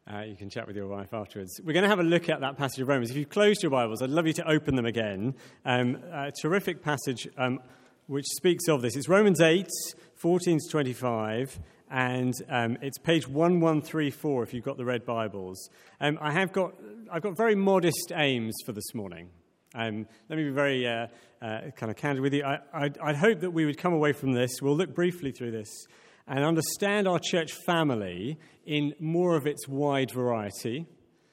You can chat with your wife afterwards. We're going to have a look at that passage of Romans. If you've closed your Bibles, I'd love you to open them again. A terrific passage which speaks of this. It's Romans 8, 14 to 25, and it's page 1134 if you've got the red Bibles. I've got very modest aims for this morning. Let me be very kind of candid with you. I'd hope that we would come away from this. We'll look briefly through this and understand our church family in more of its wide variety.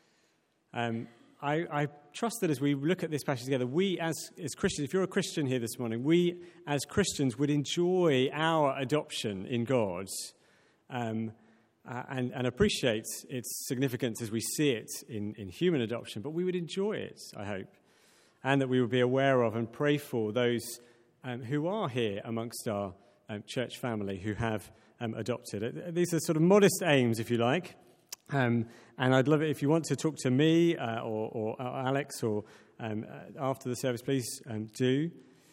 I trust that as we look at this passage together, we as Christians, if you're a Christian here this morning, we as Christians would enjoy our adoption in God and appreciate its significance as we see it in human adoption, but we would enjoy it, I hope, and that we would be aware of and pray for those who are here amongst our church family who have adopted. These are sort of modest aims, if you like, and I'd love it if you want to talk to me or Alex or after the service, please do.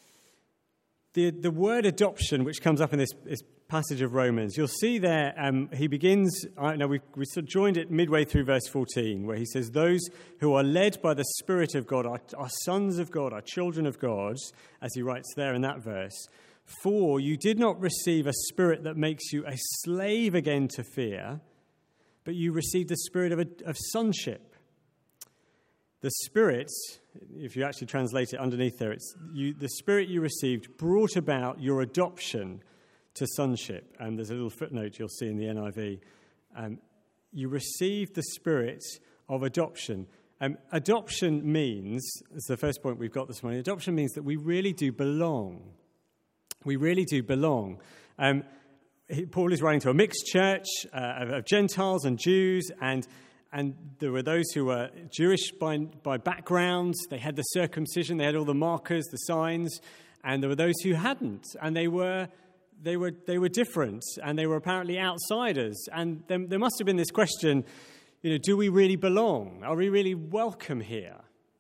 The word adoption, which comes up in this passage of Romans, you'll see there he begins, we sort of joined it midway through verse 14, where he says, those who are led by the Spirit of God are sons of God, are children of God, as he writes there in that verse. For you did not receive a spirit that makes you a slave again to fear, but you received the spirit of sonship. The Spirit, if you actually translate it underneath there, the Spirit you received brought about your adoption to sonship. And there's a little footnote you'll see in the NIV. You received the Spirit of adoption. Adoption means, that's the first point we've got this morning, adoption means that we really do belong. We really do belong. Paul is writing to a mixed church of Gentiles and Jews, and there were those who were Jewish by background. They had the circumcision, they had all the markers, the signs, and there were those who hadn't, and they were different, and they were apparently outsiders. And there must have been this question, do we really belong? Are we really welcome here?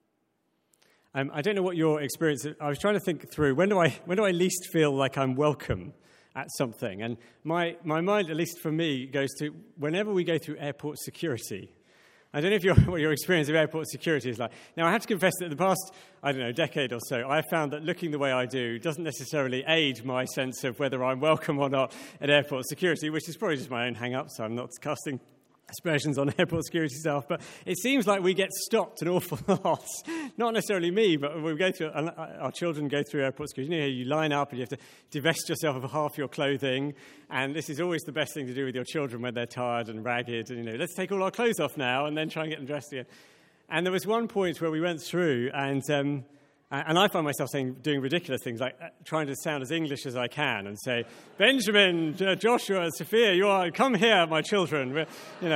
I don't know what your experience is. I was trying to think through, when do I least feel like I'm welcome at something? And my mind, at least for me, goes to whenever we go through airport security. I don't know what your experience of airport security is like. Now, I have to confess that in the past, decade or so, I found that looking the way I do doesn't necessarily aid my sense of whether I'm welcome or not at airport security, which is probably just my own hang-up, so I'm not casting aspersions on airport security staff, but it seems like we get stopped an awful lot. Not necessarily me, but we go through, our children go through airport security. You line up and you have to divest yourself of half your clothing, and this is always the best thing to do with your children when they're tired and ragged, and let's take all our clothes off now and then try and get them dressed again. And there was one point where we went through, and I find myself doing ridiculous things, like trying to sound as English as I can and say, Benjamin, Joshua, Sophia, come here, my children.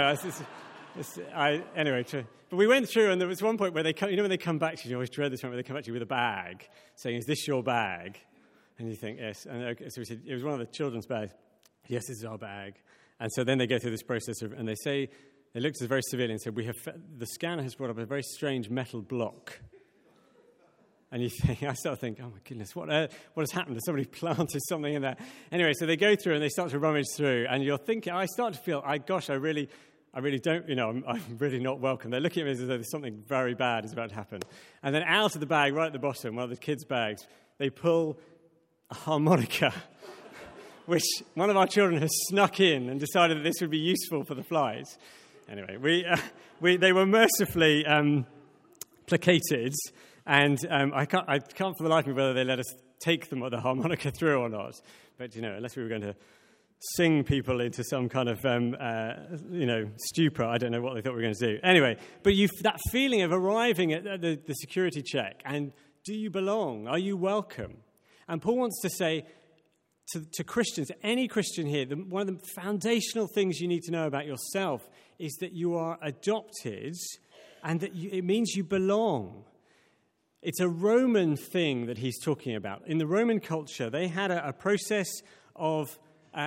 Anyway, but we went through, and there was one point where they come, when they come back to you, you always dread this moment, where they come back to you with a bag, saying, is this your bag? And you think, yes. And so we said, it was one of the children's bags. Yes, this is our bag. And so then they go through this process, and they looked at us very severely and said, the scanner has brought up a very strange metal block. And I start to think, oh my goodness, what has happened? Has somebody planted something in there? Anyway, so they go through and they start to rummage through, and you're thinking, I start to feel, I really don't, I'm really not welcome. They're looking at me as though there's something very bad is about to happen. And then out of the bag, right at the bottom, one of the kids' bags, they pull a harmonica, which one of our children has snuck in and decided that this would be useful for the flight. Anyway, they were mercifully placated. And I can't for the life of me whether they let us take them or the harmonica through or not. But, unless we were going to sing people into some kind of, stupor, I don't know what they thought we were going to do. Anyway, but that feeling of arriving at the security check, and do you belong? Are you welcome? And Paul wants to say to Christians, any Christian here, one of the foundational things you need to know about yourself is that you are adopted and that it means you belong. It's a Roman thing that he's talking about. In the Roman culture, they had a process of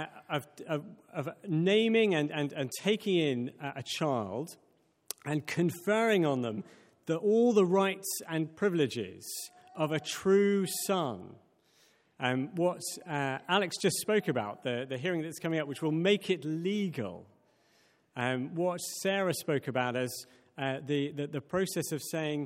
naming and taking in a child and conferring on them all the rights and privileges of a true son. What Alex just spoke about, the hearing that's coming up, which will make it legal what Sarah spoke about as the process of saying,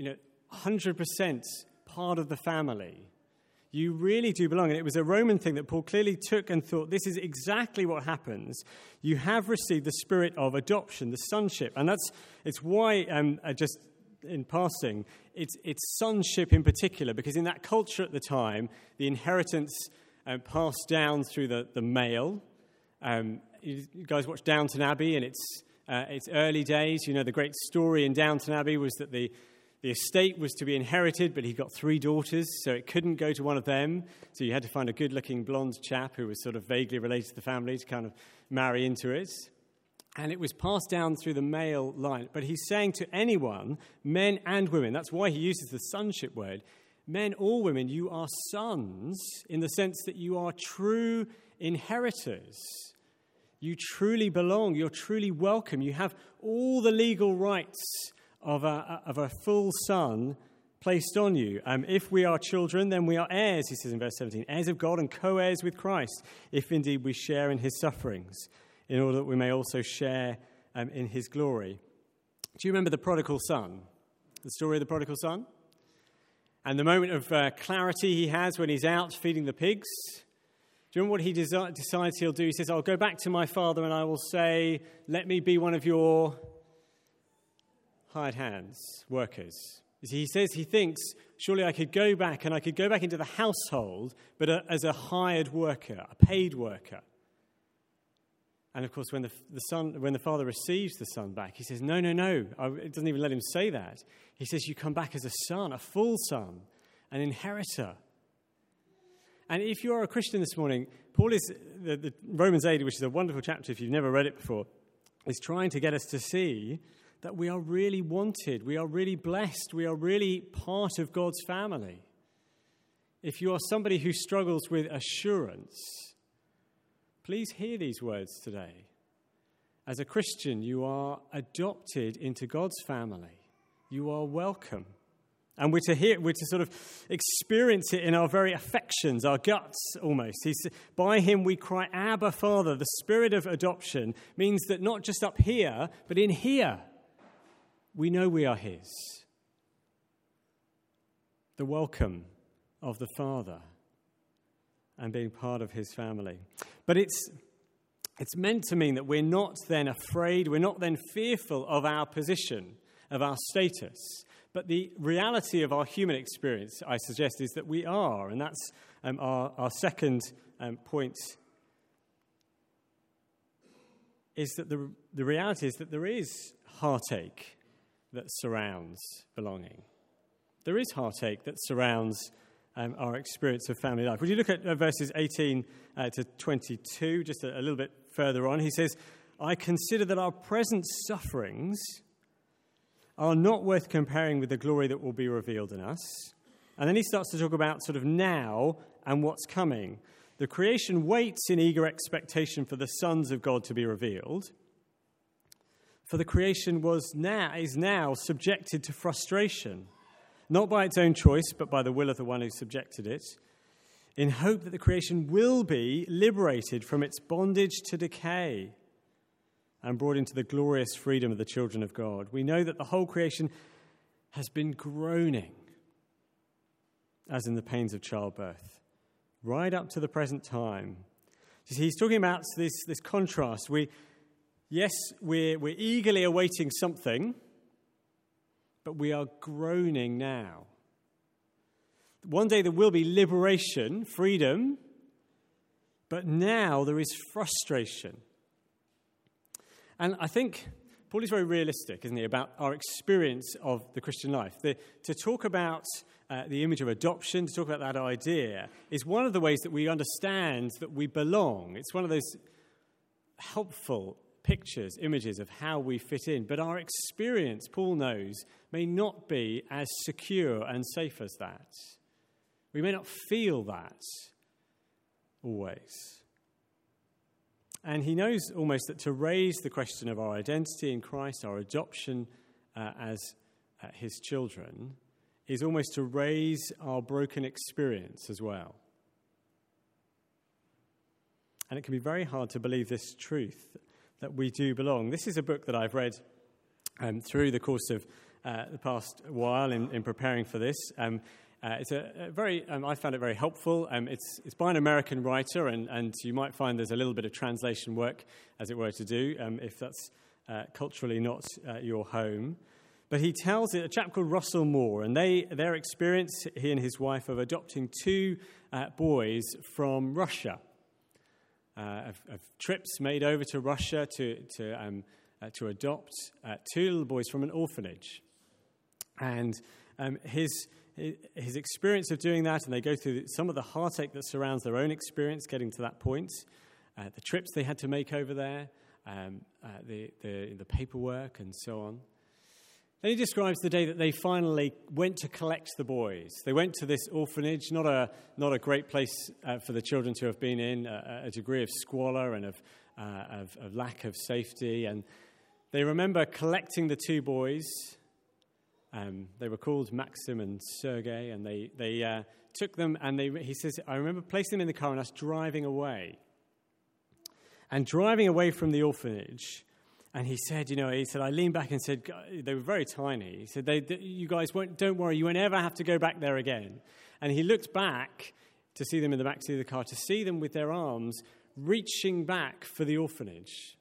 100% part of the family. You really do belong. And it was a Roman thing that Paul clearly took and thought, this is exactly what happens. You have received the spirit of adoption, the sonship. And it's why, just in passing, it's sonship in particular, because in that culture at the time, the inheritance passed down through the male. You guys watch Downton Abbey, and its early days. The great story in Downton Abbey was that the estate was to be inherited, but he got 3 daughters, so it couldn't go to one of them. So you had to find a good-looking blonde chap who was sort of vaguely related to the family to kind of marry into it. And it was passed down through the male line. But he's saying to anyone, men and women, that's why he uses the sonship word, men or women, you are sons in the sense that you are true inheritors. You truly belong. You're truly welcome. You have all the legal rights of a full son placed on you. If we are children, then we are heirs, he says in verse 17, heirs of God and co-heirs with Christ, if indeed we share in his sufferings, in order that we may also share in his glory. Do you remember the prodigal son? The story of the prodigal son? And the moment of clarity he has when he's out feeding the pigs. Do you remember what he decides he'll do? He says, I'll go back to my father and I will say, let me be one of your hired hands, workers. He says he thinks, surely I could go back and I could go back into the household, but as a hired worker, a paid worker. And of course, when the father receives the son back, he says, no. It doesn't even let him say that. He says, you come back as a son, a full son, an inheritor. And if you are a Christian this morning, Paul is, the Romans 8, which is a wonderful chapter if you've never read it before, is trying to get us to see that we are really wanted, we are really blessed, we are really part of God's family. If you are somebody who struggles with assurance, please hear these words today. As a Christian, you are adopted into God's family. You are welcome. And we're to sort of experience it in our very affections, our guts almost. By him we cry, Abba, Father. The spirit of adoption means that not just up here, but in here, we know we are his. The welcome of the Father and being part of his family. But it's meant to mean that we're not then afraid, we're not then fearful of our position, of our status. But the reality of our human experience, I suggest, is that we are. And that's our second point, is that the reality is that there is heartache that surrounds belonging. There is heartache that surrounds our experience of family life. Would you look at verses 18 to 22, just a little bit further on? He says, I consider that our present sufferings are not worth comparing with the glory that will be revealed in us. And then he starts to talk about sort of now and what's coming. The creation waits in eager expectation for the sons of God to be revealed. For the creation is now subjected to frustration, not by its own choice, but by the will of the one who subjected it, in hope that the creation will be liberated from its bondage to decay and brought into the glorious freedom of the children of God. We know that the whole creation has been groaning, as in the pains of childbirth, right up to the present time. You see, he's talking about this contrast. We're eagerly awaiting something, but we are groaning now. One day there will be liberation, freedom, but now there is frustration. And I think Paul is very realistic, isn't he, about our experience of the Christian life. To talk about the image of adoption, to talk about that idea, is one of the ways that we understand that we belong. It's one of those helpful pictures, images of how we fit in. But our experience, Paul knows, may not be as secure and safe as that. We may not feel that always. And he knows almost that to raise the question of our identity in Christ, our adoption as his children, is almost to raise our broken experience as well. And it can be very hard to believe this truth, that we do belong. This is a book that I've read through the course of the past while in preparing for this. It's a very, I found it very helpful. It's by an American writer, and you might find there's a little bit of translation work, as it were, to do, if that's culturally not your home. But he tells it, a chap called Russell Moore, and their experience, he and his wife, of adopting two boys from Russia, of trips made over to Russia to adopt two little boys from an orphanage. And his experience of doing that, and they go through some of the heartache that surrounds their own experience getting to that point, the trips they had to make over there, the paperwork and so on. Then he describes the day that they finally went to collect the boys. They went to this orphanage, not a great place for the children to have been in, a degree of squalor and of lack of safety. And they remember collecting the two boys. They were called Maxim and Sergei, and they took them, and he says, I remember placing them in the car and us driving away. And driving away from the orphanage, and he said, I leaned back and said, they were very tiny. He said, you guys don't worry, you won't ever have to go back there again. And he looked back to see them in the backseat of the car, to see them with their arms reaching back for the orphanage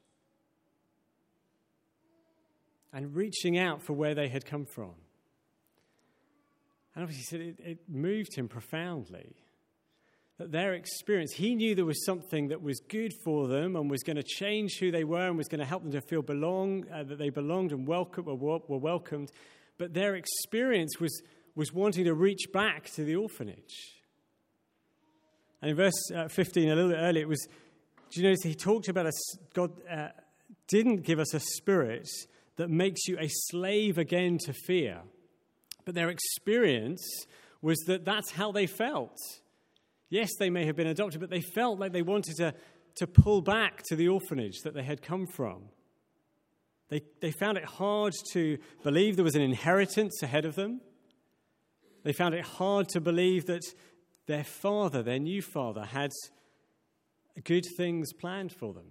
and reaching out for where they had come from. And obviously he said it moved him profoundly. That their experience, he knew there was something that was good for them and was going to change who they were and was going to help them to feel that they belonged and were welcomed. But their experience was wanting to reach back to the orphanage. And in verse 15, a little bit earlier, do you notice he talked about God didn't give us a spirit that makes you a slave again to fear. But their experience was that that's how they felt. Yes, they may have been adopted, but they felt like they wanted to pull back to the orphanage that they had come from. They found it hard to believe there was an inheritance ahead of them. They found it hard to believe that their new father, had good things planned for them.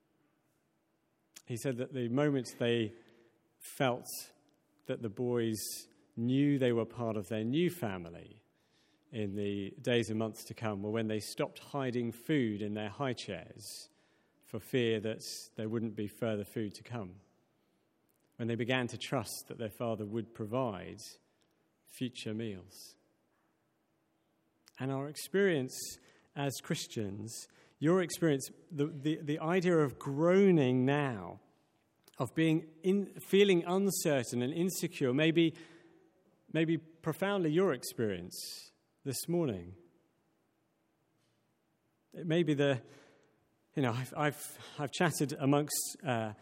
He said that the moment they felt that the boys knew they were part of their new family, in the days and months to come, were when they stopped hiding food in their high chairs for fear that there wouldn't be further food to come. When they began to trust that their father would provide future meals. And our experience as Christians, your experience, the idea of groaning now, of feeling uncertain and insecure, maybe profoundly your experience this morning. It may be I've chatted amongst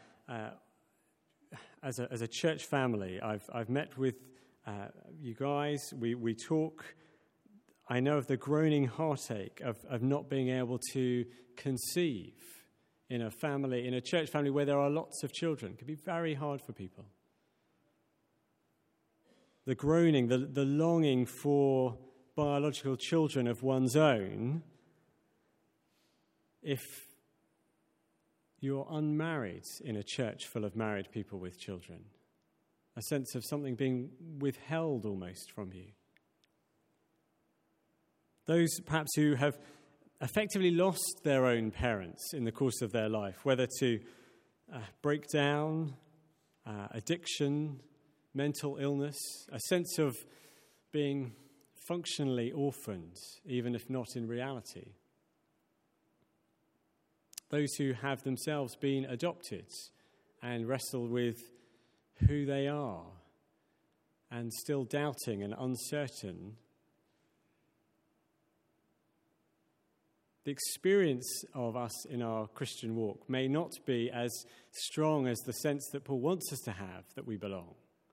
as a church family. I've met with you guys. We talk. I know of the groaning heartache of not being able to conceive in a church family where there are lots of children. It can be very hard for people. The groaning, the longing for biological children of one's own, if you're unmarried in a church full of married people with children, a sense of something being withheld almost from you. Those perhaps who have effectively lost their own parents in the course of their life, whether to breakdown, addiction, mental illness, a sense of being functionally orphaned, even if not in reality. Those who have themselves been adopted and wrestle with who they are and still doubting and uncertain. The experience of us in our Christian walk may not be as strong as the sense that Paul wants us to have that we belong.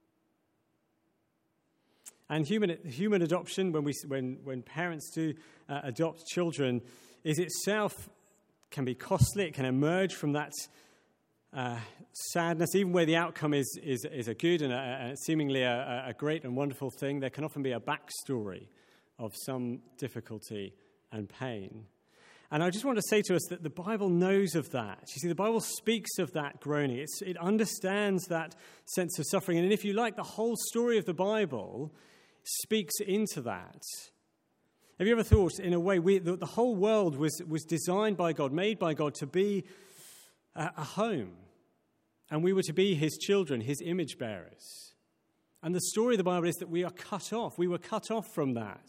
And human adoption, when parents do adopt children, is itself can be costly. It can emerge from that sadness, even where the outcome is a good and seemingly a great and wonderful thing. There can often be a backstory of some difficulty and pain. And I just want to say to us that the Bible knows of that. You see, the Bible speaks of that groaning. It understands that sense of suffering. And if you like, the whole story of the Bible speaks into that. Have you ever thought, in a way, the whole world was designed by God, made by God to be a home. And we were to be his children, his image bearers. And the story of the Bible is that we are cut off. We were cut off from that.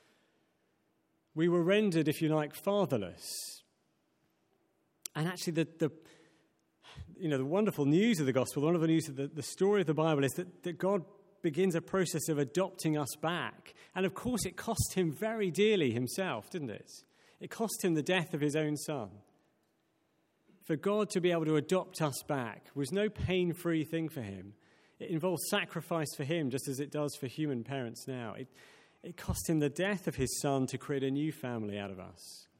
We were rendered, if you like, fatherless. And actually, the wonderful news of the gospel, the wonderful news of the story of the Bible is that God begins a process of adopting us back. And of course, it cost him very dearly himself, didn't it? It cost him the death of his own son. For God to be able to adopt us back was no pain-free thing for him. It involves sacrifice for him, just as it does for human parents now. It cost him the death of his son to create a new family out of us.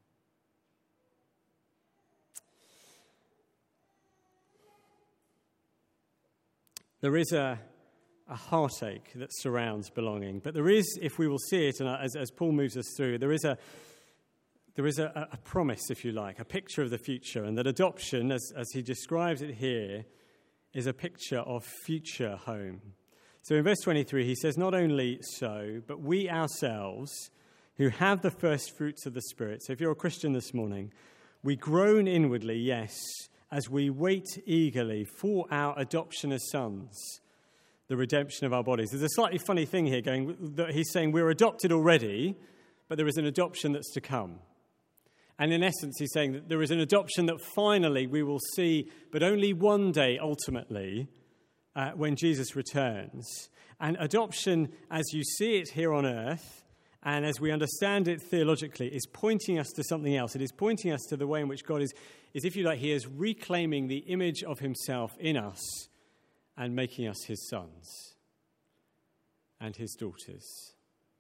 There is a heartache that surrounds belonging, but there is, if we will see it, and as Paul moves us through, there is a promise, if you like, a picture of the future, and that adoption, as he describes it here, is a picture of future home. So in verse 23, he says, not only so, but we ourselves, who have the first fruits of the Spirit. So if you're a Christian this morning, we groan inwardly, yes, as we wait eagerly for our adoption as sons, the redemption of our bodies. There's a slightly funny thing here that he's saying we're adopted already, but there is an adoption that's to come. And in essence, he's saying that there is an adoption that finally we will see, but only one day, ultimately, when Jesus returns. And adoption, as you see it here on earth, and as we understand it theologically, is pointing us to something else. It is pointing us to the way in which God is, if you like, he is reclaiming the image of himself in us and making us his sons and his daughters.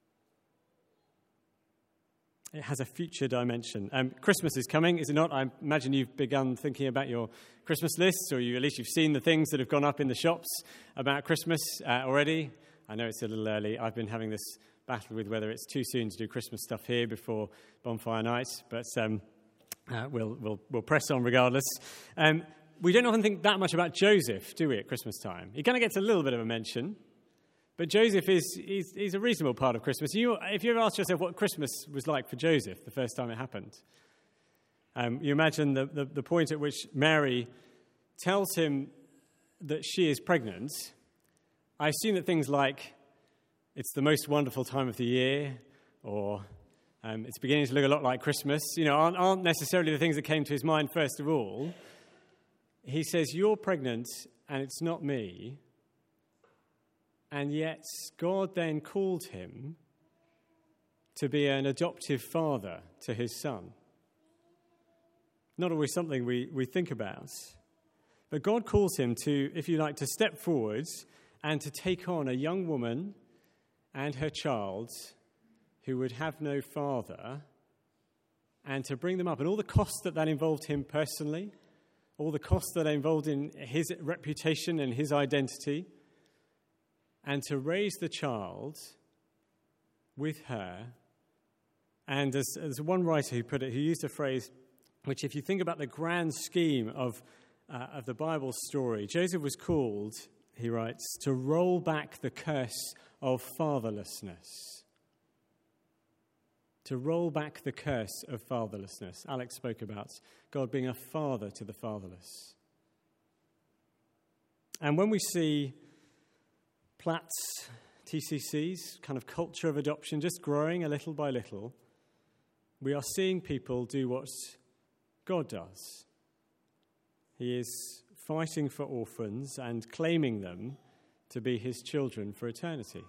It has a future dimension. Christmas is coming, is it not? I imagine you've begun thinking about your Christmas lists, or at least you've seen the things that have gone up in the shops about Christmas already. I know it's a little early. I've been having this battle with whether it's too soon to do Christmas stuff here before Bonfire Night, but we'll press on regardless. We don't often think that much about Joseph, do we, at Christmas time? He kind of gets a little bit of a mention. But Joseph is a reasonable part of Christmas. If you ever asked yourself what Christmas was like for Joseph the first time it happened, you imagine the point at which Mary tells him that she is pregnant. I assume that things like, it's the most wonderful time of the year, or it's beginning to look a lot like Christmas, aren't necessarily the things that came to his mind first of all. He says, you're pregnant and it's not me. And yet, God then called him to be an adoptive father to his son. Not always something we think about. But God calls him to, if you like, to step forwards and to take on a young woman and her child who would have no father, and to bring them up. And all the costs that involved him personally, all the costs that involved in his reputation and his identity, and to raise the child with her. And as one writer who put it, who used a phrase which, if you think about the grand scheme of the Bible story, Joseph was called, he writes, to roll back the curse of fatherlessness. To roll back the curse of fatherlessness. Alex spoke about God being a father to the fatherless. And when we see Platts, TCC's kind of culture of adoption just growing a little by little, we are seeing people do what God does. He is fighting for orphans and claiming them to be his children for eternity.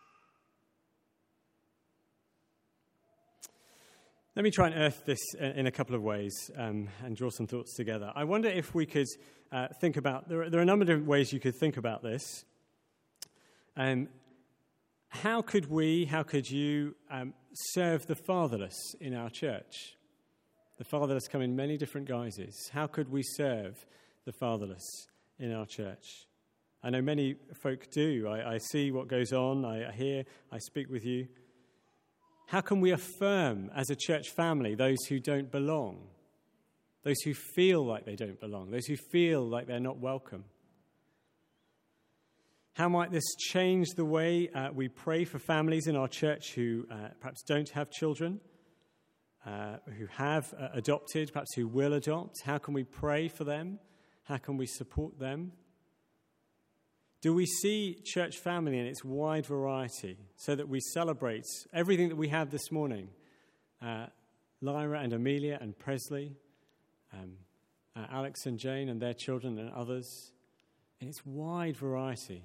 Let me try and earth this in a couple of ways and draw some thoughts together. I wonder if we could think about, there are a number of different ways you could think about this. How could you serve the fatherless in our church? The fatherless come in many different guises. How could we serve the fatherless in our church? I know many folk do. I see what goes on. I hear, I speak with you. How can we affirm as a church family those who don't belong? Those who feel like they don't belong, those who feel like they're not welcome. How might this change the way we pray for families in our church who perhaps don't have children, who have adopted, perhaps who will adopt? How can we pray for them? How can we support them? Do we see church family in its wide variety so that we celebrate everything that we have this morning? Lyra and Amelia and Presley, Alex and Jane and their children and others, in its wide variety.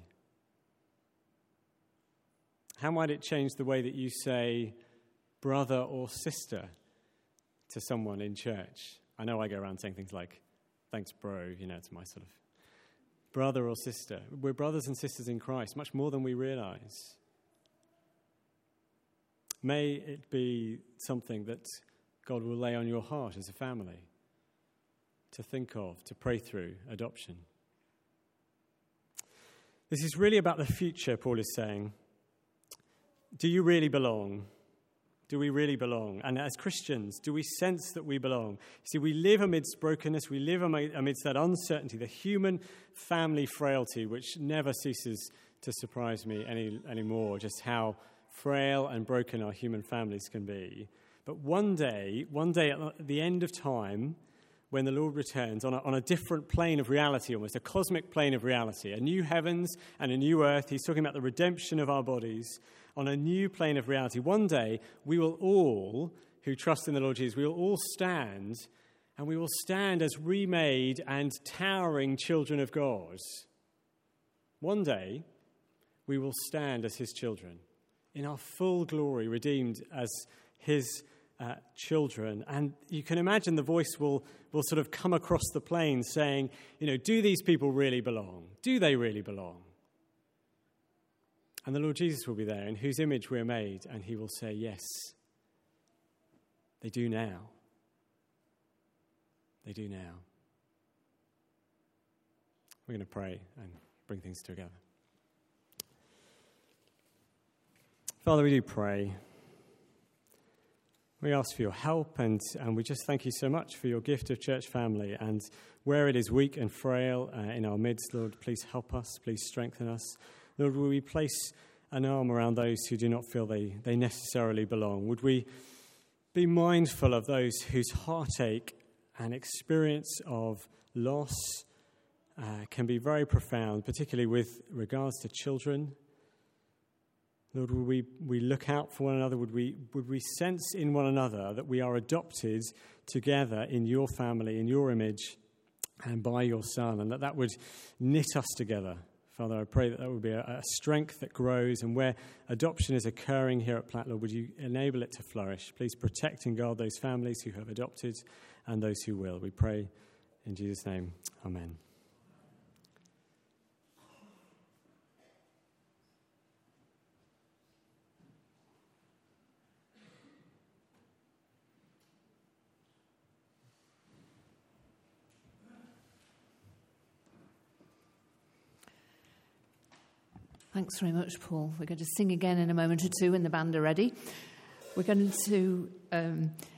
How might it change the way that you say brother or sister to someone in church? I know I go around saying things like, thanks, bro, it's my sort of brother or sister. We're brothers and sisters in Christ, much more than we realize. May it be something that God will lay on your heart as a family to think of, to pray through adoption. This is really about the future, Paul is saying. Do you really belong? Do we really belong? And as Christians, do we sense that we belong? See, we live amidst brokenness. We live amidst that uncertainty, the human family frailty, which never ceases to surprise me anymore, just how frail and broken our human families can be. But one day at the end of time, when the Lord returns on a different plane of reality, almost a cosmic plane of reality, a new heavens and a new earth. He's talking about the redemption of our bodies on a new plane of reality. One day, we will all, who trust in the Lord Jesus, we will all stand, and we will stand as remade and towering children of God. One day, we will stand as his children in our full glory, redeemed as his children. And you can imagine the voice will sort of come across the plain saying, do these people really belong? Do they really belong? And the Lord Jesus will be there, in whose image we're made, and he will say, yes, they do now. They do now. We're going to pray and bring things together. Father, we do pray. We ask for your help, and we just thank you so much for your gift of church family. And where it is weak and frail in our midst, Lord, please help us, please strengthen us. Lord, will we place an arm around those who do not feel they necessarily belong? Would we be mindful of those whose heartache and experience of loss can be very profound, particularly with regards to children? Lord, would we look out for one another? Would we sense in one another that we are adopted together in your family, in your image, and by your Son, and that would knit us together? Father, I pray that would be a strength that grows, and where adoption is occurring here at Platt, Lord, would you enable it to flourish? Please protect and guard those families who have adopted and those who will. We pray in Jesus' name. Amen. Thanks very much, Paul. We're going to sing again in a moment or two when the band are ready. We're going to